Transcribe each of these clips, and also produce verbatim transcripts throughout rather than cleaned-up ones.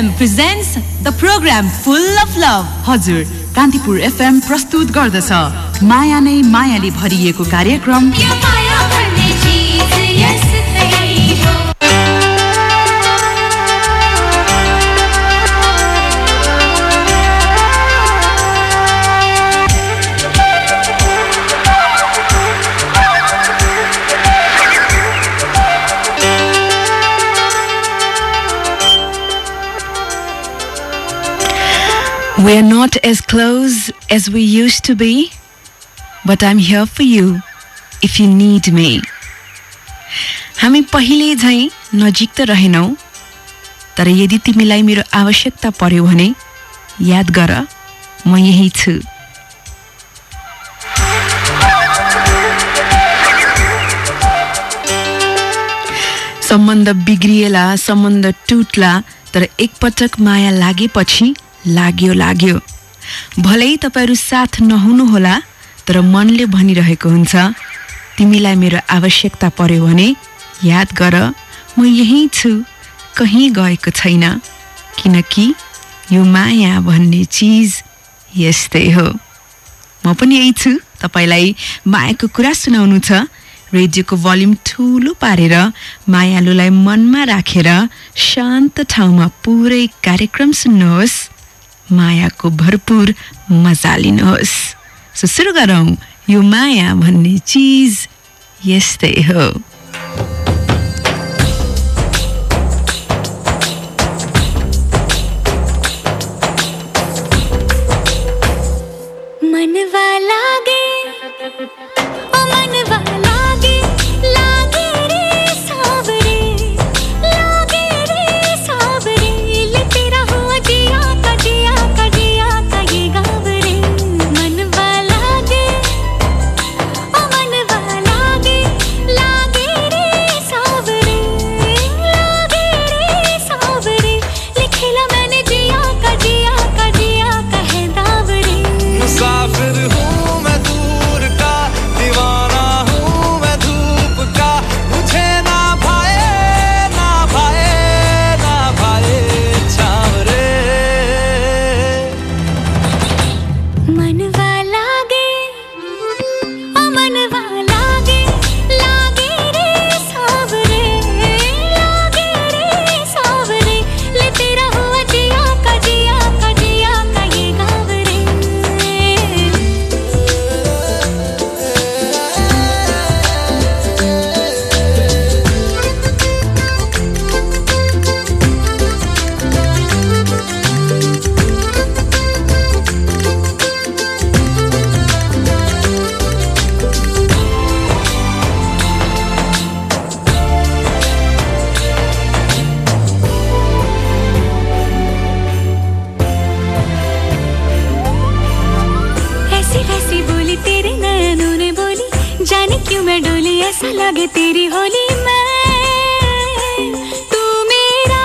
M presents the program Full of Love. हजुर Kantipur F M प्रस्तुत गर्दछ माया नै मायाले भरिएको कार्यक्रम यो माया भन्ने चीज यस्तै हो। We're not as close as we used to be, but I'm here for you if you need me. हामी पहिले झैं नजिक त रहेनौ, तर यदि तिमीलाई मेरो आवश्यकता पर्यो भने याद गर म यही छु। सम्बन्ध बिग्रिएला, सम्बन्ध टुट्ला, तर एकपटक माया लागेपछि लाग्यो लाग्यो। भलै तपाईहरु साथ नहुनु होला, तर मनले भनिरहेको हुन्छ तिमीलाई मेरो आवश्यकता पर्यो भने याद गर म यही छु, कहीं गएको छैन, किनकि यो माया भन्ने चीज यस्तै हो। म पनि यही छु, तपाईलाई मायाको कुरा सुनाउनु छ। रेडियोको भोल्युम ठूलो पारेर मायालुलाई मनमा राखेर शान्त ठाउँमा पुरै कार्यक्रम सुन्नुहोस्, मायाको भरपूर मजा लिनुहोस्। सो सुरु गरौँ, यो माया भन्ने चीज यस्तै हो। मनवा लागे ओ मनवा लागे लागे रे सावरे लागे रे सावरे ले तेरा हुआ जिया का जिया का जिया का ये गाँव रे। मनवा लागे ओ मनवा लागे लागे रे सावरे लागे रे सावरे लिखेला मैंने जिया का जिया का जिया का है दाव रे। मुसाफिर हूँ मैं दूर का, दीवाना हूँ मैं धूप का, मुझे ना भाए ना भाए ना भाए छावरे। मनवा लागे ओ मनवा लागे लागे रे सावरे लागे रे सावरे ले तेरा हुआ जिया का जिया का जिया का ये गाँव रे। ऐसी वैसी बोली तेरे नैनों ने बोली, जाने क्यों मैं डोली, ऐसा लगे तेरी होली मैं तू मेरा।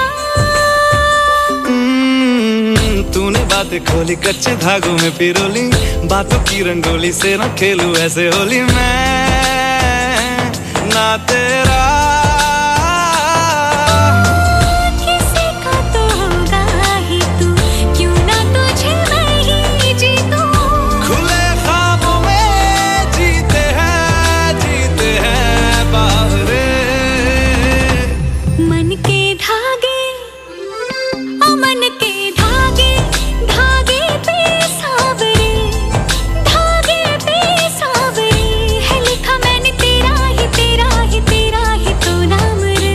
हम्म, तूने बातें खोली, कच्चे धागों में पिरोली, बातों की रंगोली से न खेलूं ऐसे होली मैं ना तेरा। किसी का तो होगा ही तू, क्यों ना तुझे मैं ही जीतूं। खुले ख्वाबों में जीते हैं जीते हैं बावरे। मन के धागे ओ मन के धागे धागे पे सावरे धागे पे सावरे है लिखा मैंने तेरा ही तेरा ही तेरा ही तो नाम रे।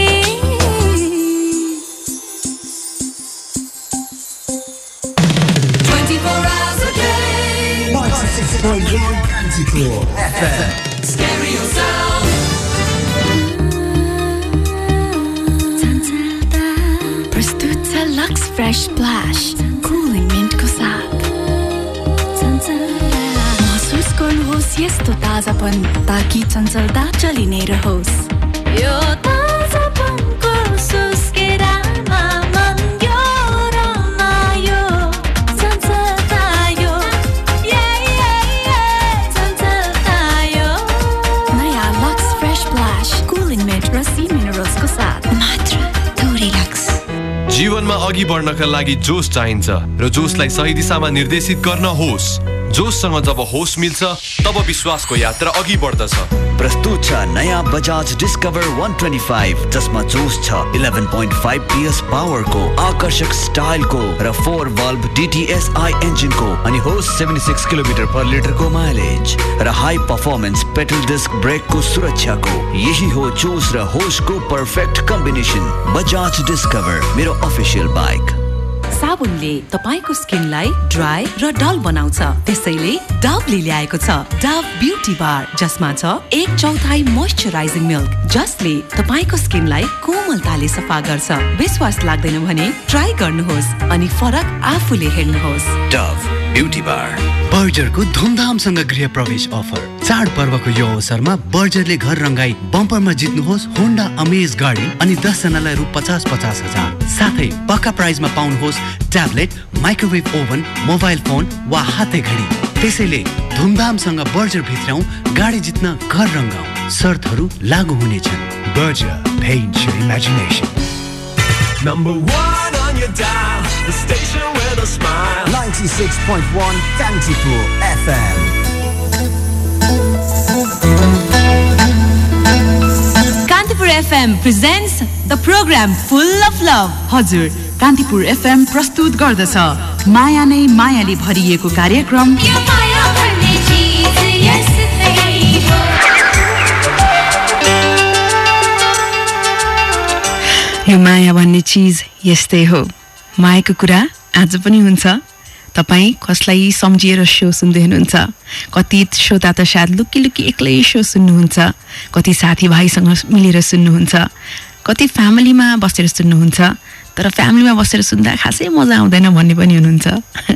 twenty-four hours a day. ninety-six point one Canticleer F M. Stereo sound. प्रस्तुत छ लक्स फ्रेश स्प्लैश कुलिङ मिन्टको साथ। महसुस गर्नुहोस् यस्तो ताजापन ताकि चञ्चलता चलि नै रहोस्। यो ताजापनको सुस्केरामा मन यो रमायो चञ्चलता यो ये ये ये चञ्चलता यो। नयाँ Lux fresh splash cooling mint र सी मिनरल्सको साथ मात्र थोरै लक्स। जीवनमा अघि बढ्नका लागि जोश चाहिन्छ र जोशलाई सही दिशामा निर्देशित गर्न होस्। जोशसँग जब होश मिल्छ तब विश्वासको यात्रा अघि बढ्दछ। प्रस्तुत छ नयाँ बजाज डिस्कभर एक सौ पच्चीस जसमा जोश छ एघार दशमलव पाँच पीएस पावरको, आकर्षक स्टाइलको र four valve D T S I इन्जिनको अनि होस् छिहत्तर किलोमिटर पर लिटरको माइलेज र हाई पर्फर्मेन्स पेट्रोल डिस्क ब्रेकको सुरक्षाको। यही हो जोश र होशको पर्फेक्ट कम्बिनेसन। बजाज डिस्कभर मेरो अफिसियल बाइक। साबुनले तपाईको स्किनलाई ड्राई र डल बनाउँछ, त्यसैले डभले ल्याएको छ डभ ब्युटी बार, जसमा छ एक चौथाई मोइस्चराइजिङ मिल्क, जसले तपाईको स्किनलाई कोमलताले सफा गर्छ। विश्वास लाग्दैन भने ट्राई गर्नुहोस् अनि फरक आफूले हेर्नुहोस्। डभ ब्युटी बार। बर्जरको धुमधामसँग गृह प्रवेश अफर। चाड पर्वको यो अवसरमा बर्जरले घर रंगाई बम्परमा जित्नुहोस् होन्डा अमेज गाडी अनि दस जनालाई रु पचास पचास हजार। साथै पक्का प्राइजमा पाउनुहोस् tablet, microwave oven, mobile phone वा हाते घडी। त्यसैले धुमधामसँग बर्जर भित्राउँ, गाडी जित्न घर रंगाउँ। शर्तहरू लागू हुनेछन्। Berger, paint your imagination. Number one on your dial, the station with a smile. ninety-six point one Kantipur F M. Kantipur F M presents the program Full of Love. हजुर, कान्तिपुर एफएम प्रस्तुत गर्दछ माया नै मायाले भरिएको कार्यक्रम यो माया भन्ने चीज यस्तै हो। यो माया भन्ने चीज यस्तै हो। मायाको कुरा आज पनि हुन्छ। तपाईँ कसलाई सम्झिएर सो सुन्दै हुनुहुन्छ? कति श्रोता त सायद लुकी लुकी एक्लै सो सुन्नुहुन्छ, कति साथीभाइसँग मिलेर सुन्नुहुन्छ, कति फ्यामिलीमा बसेर सुन्नुहुन्छ। तर फ्यामिलीमा बसेर सुन्दा खासै मजा आउँदैन भन्ने पनि हुनुहुन्छ।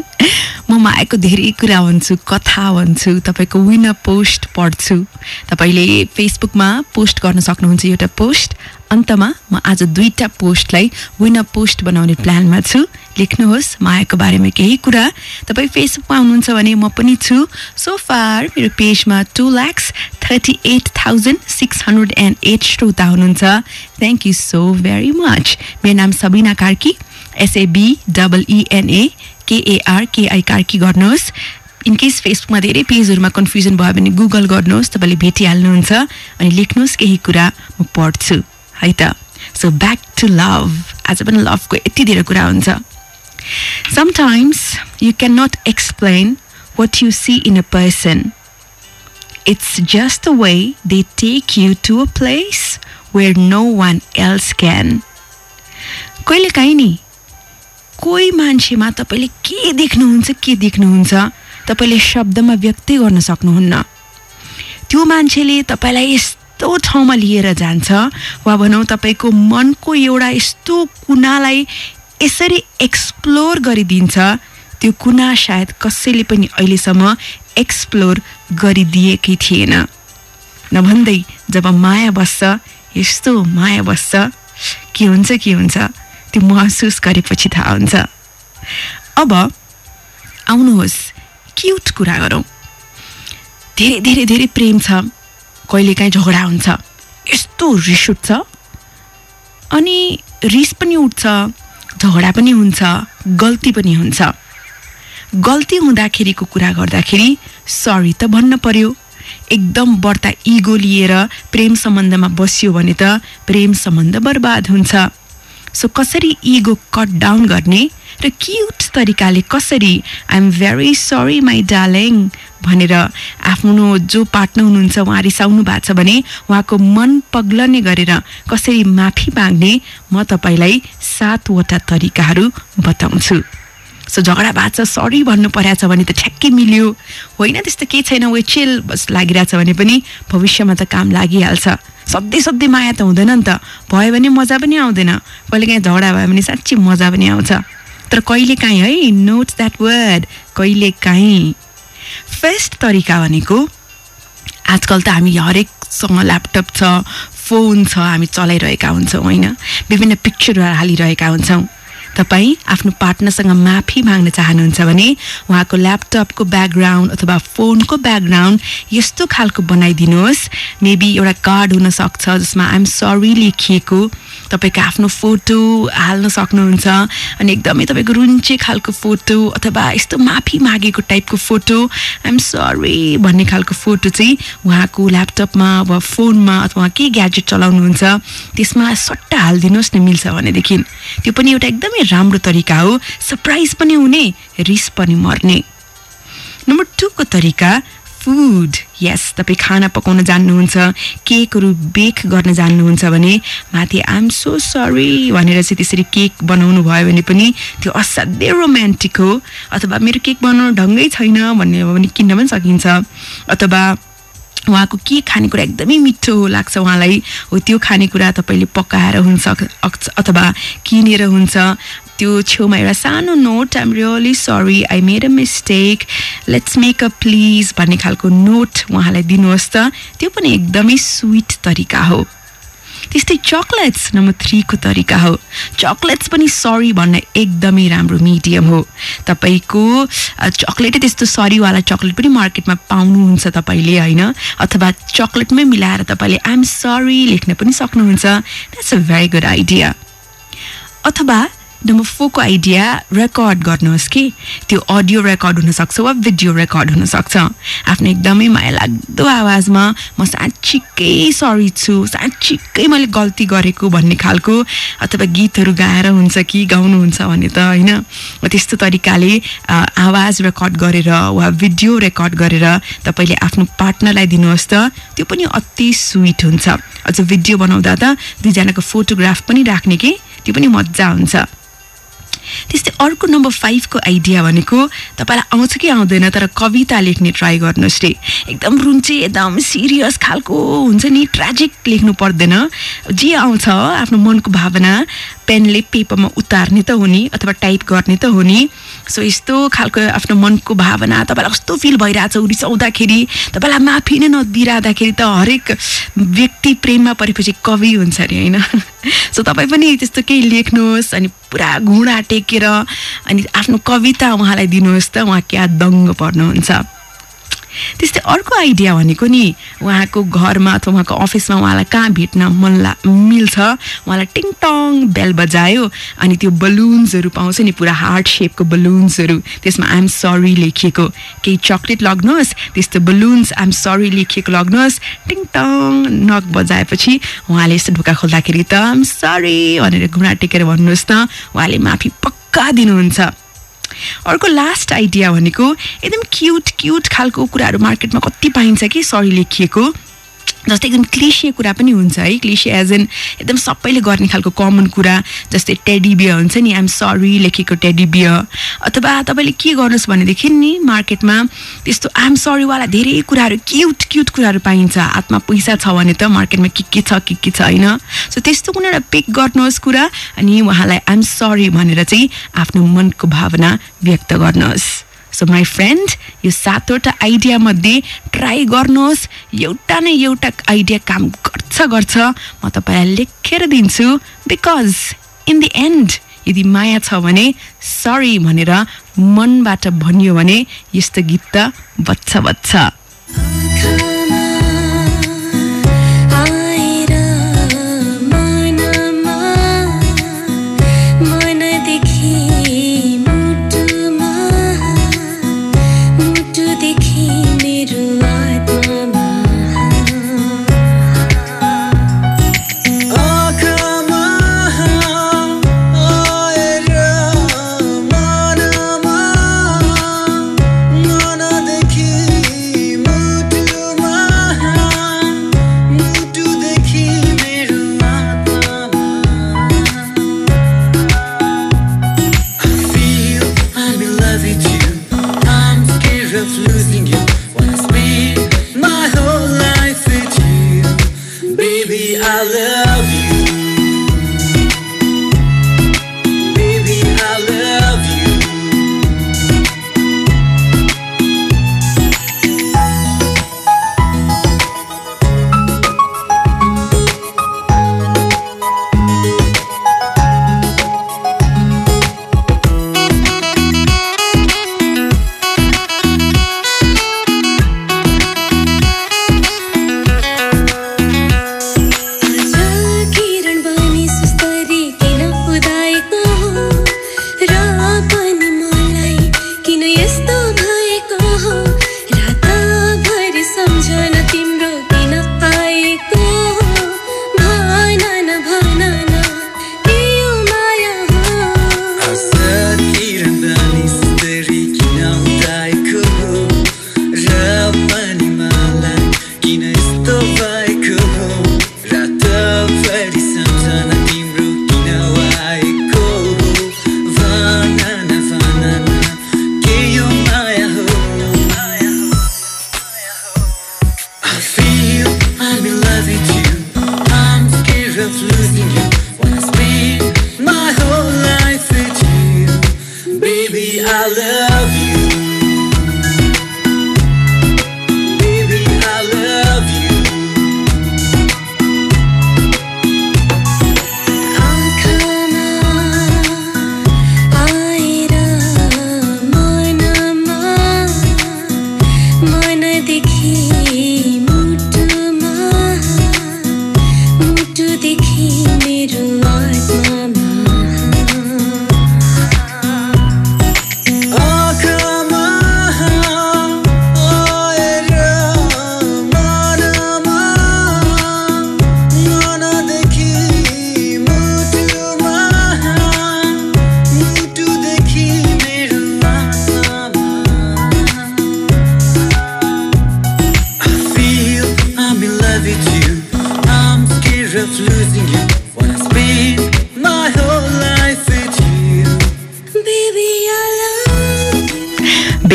म मायाको धेरै कुरा भन्छु, कथा भन्छु, तपाईँको विनर पोस्ट पढ्छु। तपाईँले फेसबुकमा पोस्ट गर्न सक्नुहुन्छ एउटा पोस्ट। अन्तमा म आज दुईटा पोस्टलाई विनर पोस्ट बनाउने प्लानमा छु। लेख्नुहोस् मायाको बारेमा केही कुरा। तपाईँ फेसबुकमा हुनुहुन्छ भने म पनि छु। सो फार मेरो पेजमा two lakhs thirty at thousand six hundred and at श्रोता हुनुहुन्छ। Thank you so very much. मेरो नाम सबिना कार्की, एसएबी डबल इएनए केएआर केआई कार्की गर्नुहोस्। इनकेस फेसबुकमा धेरै पेजहरूमा कन्फ्युजन भयो भने गुगल गर्नुहोस्, तपाईँले भेटिहाल्नुहुन्छ। अनि लेख्नुहोस् केही कुरा, म पढ्छु है त। So back to love. आज पनि लभको यति धेरै कुरा हुन्छ। Sometimes you cannot explain what you see in a person. It's just the way they take you to a place where no one else can. कहिले काहीँ नि कोही मान्छेमा तपाईँले के देख्नुहुन्छ के देख्नुहुन्छ तपाईँले शब्दमा व्यक्त गर्न सक्नुहुन्न। त्यो मान्छेले तपाईँलाई यस्तो ठाउँमा लिएर जान्छ, वा भनौँ तपाईँको मनको एउटा यस्तो कुनालाई यसरी एक्सप्लोर गरिदिन्छ, त्यो कुना सायद कसैले पनि अहिलेसम्म एक्सप्लोर गरिदिएकै थिएन। नभन्दै जब माया बस्छ, यस्तो माया बस्छ, के हुन्छ के हुन्छ त्यो महसुस गरेपछि थाहा हुन्छ। अब आउनुहोस् क्युट कुरा गरौँ। धेरै धेरै धेरै प्रेम छ, कहिलेकाहीँ झगडा हुन्छ, यस्तो रिस उठ्छ, अनि रिस पनि उठ्छ, झगडा पनि हुन्छ, गल्ती पनि हुन्छ। गल्ती हुँदाखेरिको कुरा गर्दाखेरि सरी त भन्न पर्यो। एकदम बढ्ता इगो लिएर प्रेम सम्बन्धमा बस्यो भने त प्रेम सम्बन्ध बर्बाद हुन्छ। सो कसरी इगो कट डाउन गर्ने र क्युट तरिकाले कसरी I am very sorry my darling भनेर आफ्नो जो पार्टनर हुनुहुन्छ उहाँ रिसाउनु भएको छ भने उहाँको मन पग्लने गरेर कसरी माफी माग्ने म तपाईँलाई सातवटा तरिकाहरू बताउँछु। सो झगडा भएको छ, सरी भन्नु परेको छ भने त ठ्याक्कै मिल्यो, होइन त्यस्तो केही छैन, वे चिल बस लागिरहेछ भने पनि भविष्यमा त काम लागिहाल्छ। सधैँ सधैँ माया त हुँदैन नि त, भयो भने मजा पनि आउँदैन। कहिलेकाहीँ झगडा भयो भने साँच्चै मजा पनि आउँछ, तर कहिलेकाहीँ है, नोट द्याट वर्ड, कहिलेकाहीँ। फर्स्ट तरिका भनेको आजकल त हामी हरेकसँग ल्यापटप छ, फोन छ, हामी चलाइरहेका हुन्छौँ होइन, विभिन्न पिक्चरहरू हालिरहेका हुन्छौँ। तपाईँ आफ्नो पार्टनरसँग माफी माग्न चाहनुहुन्छ भने उहाँको ल्यापटपको ब्याकग्राउन्ड अथवा फोनको ब्याकग्राउन्ड यस्तो खालको बनाइदिनुहोस् मेबी एउटा कार्ड हुन सक्छ जसमा आइ एम सरी लेखिएको तपाईको आफ्नो फोटो हाल्न सक्नुहुन्छ अनि एकदमै तपाईको रुन्चे खालको फोटो अथवा यस्तो माफी मागेको टाइपको फोटो आइ एम सरी भन्ने खालको फोटो चाहिँ उहाँको ल्यापटपमा वा फोनमा अथवा के ग्याजेट चलाउनुहुन्छ त्यसमा सट्टा हाल्दिनुहोस् न मिल्छ भनेदेखि त्यो पनि एउटा एकदमै राम्रो तरिका हो सरप्राइज पनि हुने रिस पनि मर्ने नम्बर टू को तरिका फूड यस तपाई खाना पकाउन जान्नुहुन्छ केकहरु बेक गर्न जान्नुहुन्छ भने माथि आइ एम सो सरी भनेर चाहिँ त्यसरी केक बनाउनु भयो भने पनि त्यो असाध्यै रोमान्टिक हो अथवा मेरो केक बनाउन ढङ्गै छैन भन्ने हो भने किन्न पनि सकिन्छ अथवा उहाँको के खानेकुरा एकदमै मिठो लाग्छ उहाँलाई हो त्यो खानेकुरा तपाईले पकाएर हुन्छ अथवा किनेर हुन्छ त्यो छेउमा एउटा सानो note I am really sorry I made a mistake let's make a please भन्ने खालको नोट उहाँलाई दिनुहोस् त त्यो पनि एकदमै स्वीट तरिका हो त्यस्तै चकलेट्स नम्बर थ्री को तरिका हो चकलेट्स पनि सरी भन्न एकदमै राम्रो मिडियम हो तपाईको चकलेट त्यस्तो सरी वाला चकलेट पनि मार्केटमा पाउनुहुन्छ तपाईले हैन अथवा चकलेटमै मिलाएर तपाईले आई एम सरी लेख्न पनि सक्नुहुन्छ that's a very good idea अथवा नम्बर फोर को आइडिया रेकर्ड गर्नुहोस् कि त्यो अडियो रेकर्ड हुन सक्छ वा भिडियो रेकर्ड हुन सक्छ आफ्नो एकदमै माया लाग्दो आवाजमा म साच्चीकै सरी छु साच्चीकै मैले गल्ती गरेको भन्ने खालको अथवा गीतहरू गाएर हुन्छ कि गाउनु हुन्छ भने त हैन त्यस्तो तरिकाले आवाज रेकर्ड गरेर वा भिडियो रेकर्ड गरेर तपाईले आफ्नो पार्टनरलाई दिनुहोस् त त्यो पनि अति स्वीट हुन्छ अझ भिडियो बनाउँदा त दुई जनाको फोटोग्राफ पनि राख्ने के त्यो पनि मज्जा हुन्छ त्यस्तै अर्को नम्बर फाइभ को आइडिया भनेको तपाईलाई आउँछ कि आउँदैन तर कविता लेख्ने ट्राई गर्नुहोस् रे एकदम रुन्चे एकदम सिरियस खालको हुन्छ नि ट्र्याजिक लेख्नु पर्दैन जे आउँछ आफ्नो मनको भावना पेनले पेपरमा उतार्ने त हुने अथवा टाइप गर्ने त हुने सो यस्तो खालको आफ्नो मनको भावना तपाईलाई कस्तो फिल भइराछ रिसाउँदाखेरि तपाईलाई माफी नै नदिरादाखेरि त हरेक व्यक्ति प्रेममा परेपछि कवि हुन्छ नि हैन सो तपाई पनि त्यस्तो केही लेख्नुहोस् अनि पुरा घुँडा टेकेर अनि आफ्नो कविता उहाँलाई दिनुहोस् त उहाँ क्या दङ्ग पर्नुहुन्छ त्यस्तै अर्को आइडिया भनेको नि उहाँको घरमा अथवा उहाँको अफिसमा उहाँलाई कहाँ भेट्न मन मिल्छ उहाँलाई टिङटङ बेल बजायो अनि त्यो बलुन्सहरू पाउँछ नि पुरा हार्ट शेपको बलुन्सहरू त्यसमा आइ एम सरी लेखिएको केही चकलेट लग्नुहोस् त्यस्तो बलुन्स आइ एम सरी लेखिएको लग्नुहोस् टिङटङ नक बजाएपछि उहाँले यस्तो ढोका खोल्दाखेरि त आइ एम सरी भनेर घुँडा टेकेर भन्नुहोस् त उहाँले माफी पक्का दिनुहुन्छ अर्को लास्ट आइडिया भनेको एकदम क्यूट क्यूट खालको कुराहरू मार्केटमा कति पाइन्छ कि सरी लेखिएको जस्तै एकदम क्लिशे कुरा पनि हुन्छ है क्लिशे एज इन एकदम सबैले गर्ने खालको कमन कुरा जस्तै टेडी बियर हुन्छ नि आइ एम सरी लेखेको टेडी बियर अथवा तपाईले के गर्नुहोस् भनेदेखि नि मार्केटमा त्यस्तो आइ एम सरी वाला धेरै कुराहरू क्यूट क्यूट कुराहरू पाइन्छ हातमा पैसा छ भने त मार्केटमा के के छ के के छ हैन सो त्यस्तो कुनै एउटा पिक गर्नुहोस् कुरा अनि उहाँलाई आइ एम सरी भनेर चाहिँ आफ्नो मनको भावना व्यक्त गर्नुहोस् सो माई फ्रेन्ड यो सातवटा आइडिया मध्ये ट्राई गर्नुहोस् एउटा न एउटा आइडिया काम गर्छ गर्छ म तपाईलाई लेखेर दिन्छु बिकज इन द एन्ड यदि माया छ भने सरी भनेर मनबाट भनियो भने यस्तो गीत त बच्छ बच्छ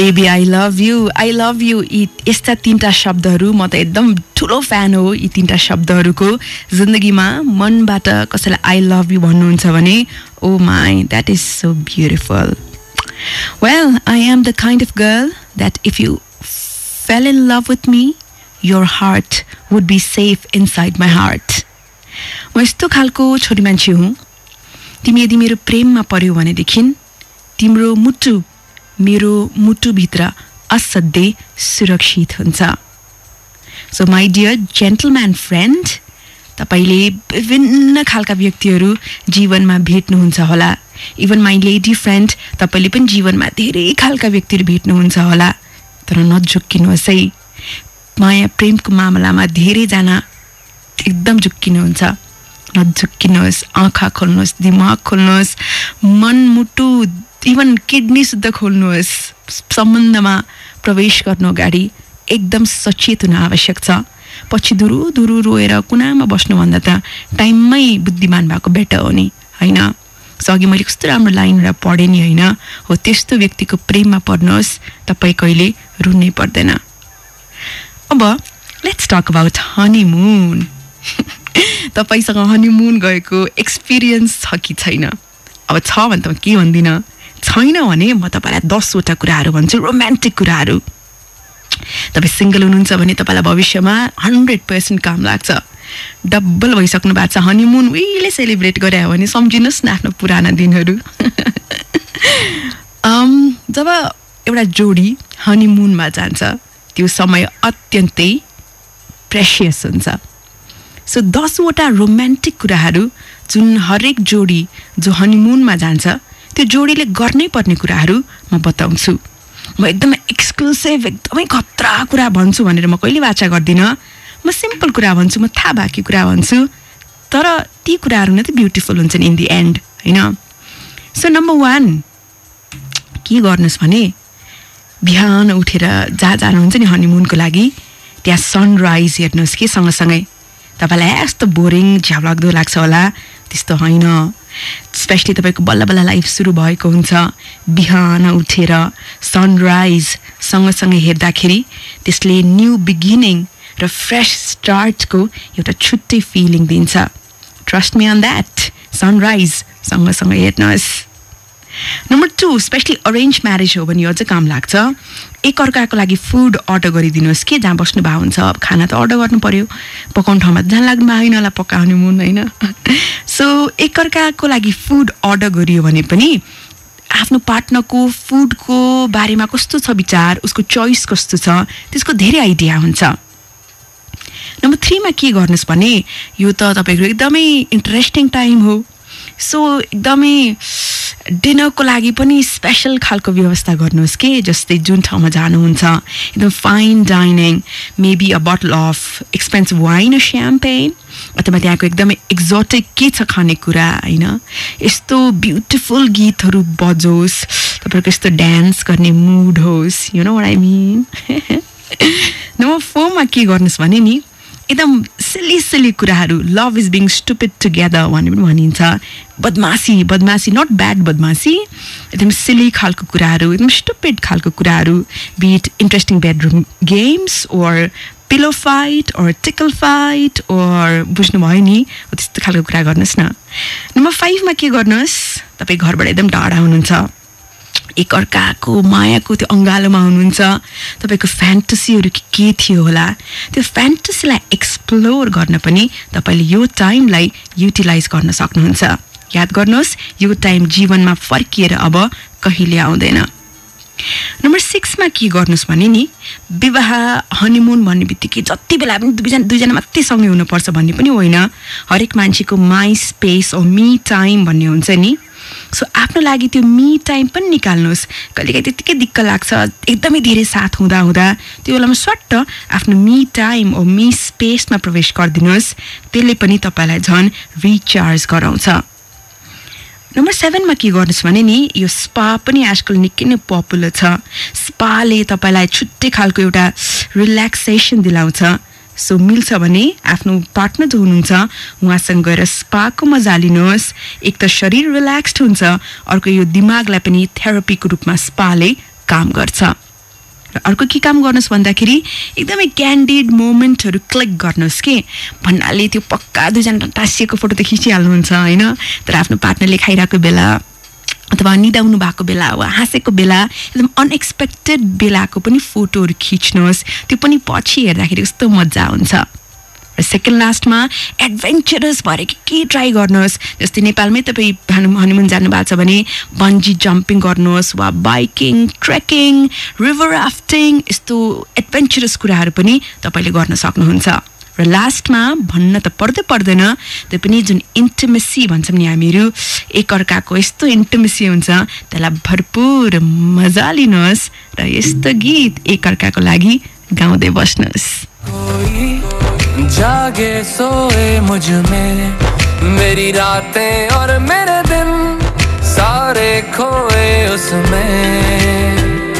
baby I love you I love you यी यस्ता तीनटा शब्दहरू म त एकदम ठुलो फ्यान हो यी तीनटा शब्दहरूको जिन्दगीमा मनबाट कसैलाई आई लभ यु भन्नुहुन्छ भने ओ my that is so beautiful well I am the kind of girl that if you fail in love with me your heart would be safe inside my heart म यस्तो खालको छोरी मान्छे हुँ तिमी यदि मेरो प्रेममा पर्यो भनेदेखि तिम्रो मुटु मेरो मुटुभित्र असाध्यै सुरक्षित हुन्छ so my dear gentleman friend तपाईले विभिन्न खालका व्यक्तिहरू जीवनमा भेट्नुहुन्छ होला इभन माई लेडी फ्रेन्ड तपाईले पनि जीवनमा धेरै खालका व्यक्तिहरू भेट्नुहुन्छ होला तर नझुक्किनुहोस् है माया प्रेमको मामलामा धेरैजना एकदम झुक्किनुहुन्छ नझुक्किनुहोस् आँखा खोल्नुहोस् दिमाग खोल्नुहोस् मन मुटु इभन किडनी सुद्धा खोल्नुहोस् सम्बन्धमा प्रवेश गर्नु अगाडि एकदम सचेत हुन आवश्यक छ पछि दुरु दुरु रोएर कुनामा बस्नुभन्दा त टाइममै बुद्धिमान भएको बेटर हो नि होइन सो अघि मैले कस्तो राम्रो लाइनहरू पढेँ नि होइन हो त्यस्तो व्यक्तिको प्रेममा पर्नुहोस् तपाईँ कहिले रुनै पर्दैन अब लेट्स टक अबाउट हनीमुन तपाईसँग हनीमुन गएको एक्सपिरियन्स छ कि छैन अब छ भने त म के भन्दिनँ छैन भने म तपाईँलाई दसवटा कुराहरू भन्छु रोमान्टिक कुराहरू तपाईँ सिङ्गल हुनुहुन्छ भने तपाईँलाई भविष्यमा हन्ड्रेड पर्सेन्ट काम लाग्छ डबल भइसक्नु भएको छ हनीमुन उहिले सेलिब्रेट गरे हो भने सम्झिनुहोस् न आफ्नो पुराना दिनहरू जब एउटा जोडी हनीमुनमा जान्छ त्यो समय अत्यन्तै प्रेसियस हुन्छ सो दसवटा रोमान्टिक कुराहरू जुन हरेक जोडी जो हनीमुनमा जान्छ त्यो जोडीले गर्नै पर्ने कुराहरू म बताउँछु म एकदमै एक्सक्लुसिभ एकदमै खतरा कुरा भन्छु भनेर म कहिले वाचा गर्दिनँ म सिम्पल कुरा भन्छु म थाहा भएको कुरा भन्छु तर ती कुराहरू नै त ब्युटिफुल हुन्छन् इन दि एन्ड होइन सो नम्बर वान के गर्नुहोस् भने बिहान उठेर जहाँ जानुहुन्छ नि हनीमुनको लागि त्यहाँ सनराइज हेर्नुहोस् कि सँगसँगै तपाईँलाई यस्तो बोरिङ झ्याउलाग्दो लाग्छ होला त्यस्तो होइन स्पेसली तपाईँको बल्ल बल्ल लाइफ सुरु भएको हुन्छ बिहान उठेर सनराइज सँगसँगै हेर्दाखेरि त्यसले न्यू बिगिनिङ र फ्रेस स्टार्टको एउटा छुट्टै फिलिङ दिन्छ trust me on that sunrise सँगसँगै हेर्नुहोस् number two specially arrange marriage हो भने अझ काम लाग्छ एकअर्काको लागि फुड अर्डर गरिदिनुहोस् के जहाँ बस्नु भएको हुन्छ अब खाना त अर्डर गर्नु पर्यो पकाउने ठाउँमा जान लाग्नु होइन होला पकाउने मुन होइन सो एकअर्काको लागि फुड अर्डर गरियो भने पनि आफ्नो पार्टनरको फुडको बारेमा कस्तो छ विचार उसको चोइस कस्तो छ त्यसको धेरै आइडिया हुन्छ नम्बर थ्रीमा के गर्नुहोस् भने यो त तपाईँको एकदमै इन्ट्रेस्टिङ टाइम हो सो एकदमै डिनरको लागि पनि स्पेसल खालको व्यवस्था गर्नुहोस् के जस्तै जुन ठाउँमा जानुहुन्छ एकदम fine dining maybe a bottle of expensive wine र स्याम्पेन अथवा त्यहाँको एकदमै एक्जोटिक के छ खानेकुरा होइन यस्तो ब्युटिफुल गीतहरू बजोस् तपाईँको यस्तो डान्स गर्ने मुड होस् you know what I mean number फोरमा के गर्नुहोस् भने नि एकदम सिली सिली कुराहरू love is being stupid together भन्ने पनि भनिन्छ बदमासी बदमासी नट ब्याड बदमासी एकदम सिली खालको कुराहरू एकदम स्टुपिड खालको कुराहरू बिट इन्ट्रेस्टिङ बेडरुम गेम्स ओर पिलो फाइट ओर टिकल फाइट ओर बुझ्नुभयो नि त्यस्तो खालको कुरा गर्नुहोस् न नम्बर फाइभमा के गर्नुहोस् तपाईँ घरबाट एकदम टाढा हुनुहुन्छ एकअर्काको मायाको त्यो अङ्गालोमा हुनुहुन्छ तपाईँको फ्यान्टसीहरू के थियो होला त्यो फ्यान्टसीलाई एक्सप्लोर गर्न पनि तपाईँले यो टाइमलाई युटिलाइज गर्न सक्नुहुन्छ याद गर्नुहोस् यो टाइम जीवनमा फर्किएर अब कहिले आउँदैन नम्बर सिक्समा के गर्नुहोस् भने नि विवाह हनीमुन भन्ने बित्तिकै जति बेला पनि दुईजना दुईजना मात्रै सँगै हुनुपर्छ भन्ने पनि होइन हरेक मान्छेको my space oh me time भन्ने हुन्छ नि सो आफ्नो लागि त्यो मी टाइम पनि निकाल्नुहोस् कहिलेकाहीँ त्यत्तिकै दिक्क लाग्छ एकदमै धेरै साथ हुँदा हुँदा त्यो बेलामा स्वाट्ट आफ्नो मी टाइम ओ मी स्पेसमा प्रवेश गरिदिनुहोस् त्यसले पनि तपाईँलाई झन् रिचार्ज गराउँछ नम्बर सेभेनमा के गर्नुहोस् भने नि यो स्पा पनि आजकल निकै नै पपुलर छ स्पाले तपाईँलाई छुट्टै खालको एउटा रिल्याक्सेसन दिलाउँछ सो मिल्छ भने आफ्नो पार्टनर जो हुनुहुन्छ उहाँसँग गएर स्पाको मजा लिनुहोस् एक त शरीर रिल्याक्स्ड हुन्छ अर्को यो दिमागलाई पनि थेरापीको रूपमा स्पाले काम गर्छ र अर्को के काम गर्नुहोस् भन्दाखेरि एकदमै क्यान्डिड मोमेन्टहरू क्लिक गर्नुहोस् के भन्नाले त्यो पक्का दुईजना टाँसिएको फोटो त खिचिहाल्नुहुन्छ होइन तर आफ्नो पार्टनरले खाइरहेको बेला अथवा निदाउनु भएको बेला वा हाँसेको बेला एकदम अनएक्सपेक्टेड बेलाको पनि फोटोहरू खिच्नुहोस् त्यो पनि पछि हेर्दाखेरि कस्तो मजा हुन्छ र सेकेन्ड लास्टमा एडभेन्चरस भएर के के ट्राई गर्नुहोस् जस्तै नेपालमै तपाईँ हनीमुन जानुभएको छ भने बन्जी जम्पिङ गर्नुहोस् वा बाइकिङ ट्रेकिङ रिभर राफ्टिङ यस्तो एडभेन्चरस कुराहरू पनि तपाईँले गर्न सक्नुहुन्छ र लास्टमा भन्न त पर्दै पर्दैन त्यो पनि जुन इन्टिमेसी भन्छौँ नि हामीहरू एकअर्काको यस्तो इन्टिमेसी हुन्छ त्यसलाई भरपुर मजा लिनुहोस् र यस्तो गीत एकअर्काको लागि गाउँदै बस्नुहोस् जागे सोए मुझ में मेरी रातें और मेरे दिन सारे खोए उसमें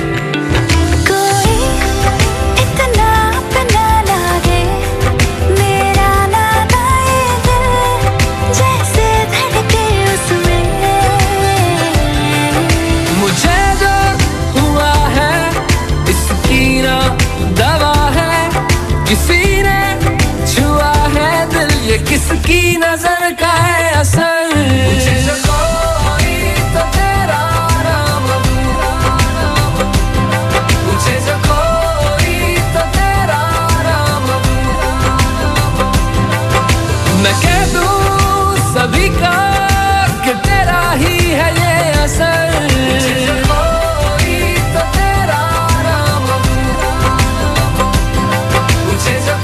किसकी नजर का है असर मुझे जो कोई तो तेरा नाम मुझे जो कोई तो तेरा नाम मैं कह दूं सभी का कि तेरा ही है ये असर मुझे जो कोई तो तेरा नाम मुझे जो